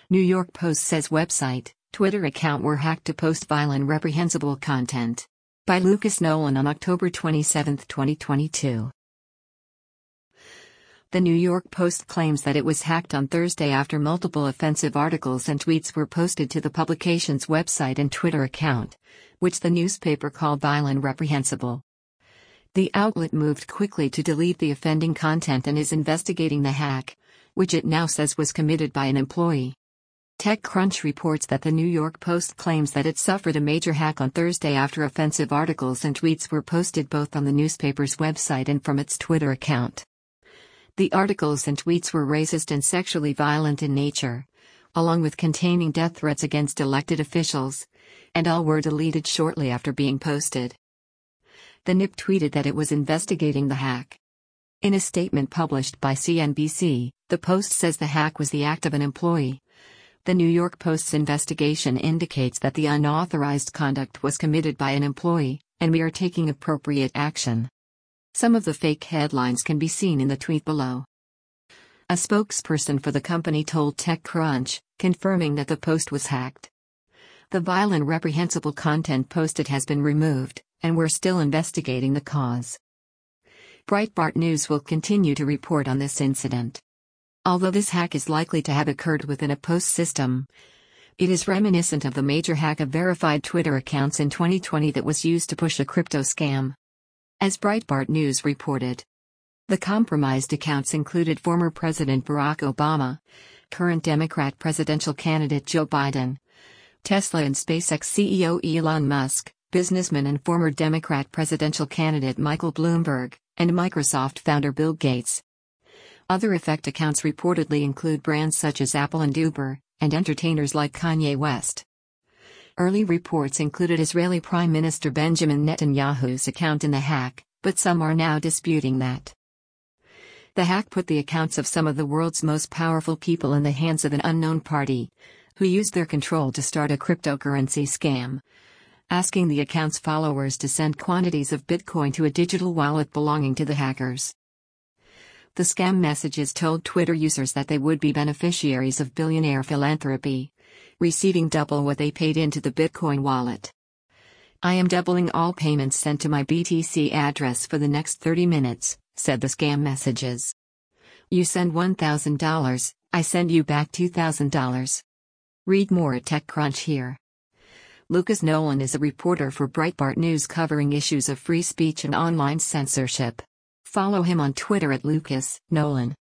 New York Post says website, Twitter account were hacked to post violent reprehensible content. By Lucas Nolan on October 27, 2022. The New York Post claims that it was hacked on Thursday after multiple offensive articles and tweets were posted to the publication's website and Twitter account, which the newspaper called violent and reprehensible. The outlet moved quickly to delete the offending content and is investigating the hack, which it now says was committed by an employee. TechCrunch reports that the New York Post claims that it suffered a major hack on Thursday after offensive articles and tweets were posted both on the newspaper's website and from its Twitter account. The articles and tweets were racist and sexually violent in nature, along with containing death threats against elected officials, and all were deleted shortly after being posted. The NYP tweeted that it was investigating the hack. In a statement published by CNBC, the Post says the hack was the act of an employee. The New York Post's investigation indicates that the unauthorized conduct was committed by an employee, and we are taking appropriate action. Some of the fake headlines can be seen in the tweet below. A spokesperson for the company told TechCrunch, confirming that the Post was hacked. The violent reprehensible content posted has been removed, and we're still investigating the cause. Breitbart News will continue to report on this incident. Although this hack is likely to have occurred within a Post system, it is reminiscent of the major hack of verified Twitter accounts in 2020 that was used to push a crypto scam. As Breitbart News reported, the compromised accounts included former President Barack Obama, current Democrat presidential candidate Joe Biden, Tesla and SpaceX CEO Elon Musk, businessman and former Democrat presidential candidate Michael Bloomberg, and Microsoft founder Bill Gates. Other affect accounts reportedly include brands such as Apple and Uber, and entertainers like Kanye West. Early reports included Israeli Prime Minister Benjamin Netanyahu's account in the hack, but some are now disputing that. The hack put the accounts of some of the world's most powerful people in the hands of an unknown party, who used their control to start a cryptocurrency scam, asking the account's followers to send quantities of Bitcoin to a digital wallet belonging to the hackers. The scam messages told Twitter users that they would be beneficiaries of billionaire philanthropy, receiving double what they paid into the Bitcoin wallet. I am doubling all payments sent to my BTC address for the next 30 minutes, said the scam messages. You send $1,000, I send you back $2,000. Read more at TechCrunch here. Lucas Nolan is a reporter for Breitbart News covering issues of free speech and online censorship. Follow him on Twitter at Lucas Nolan.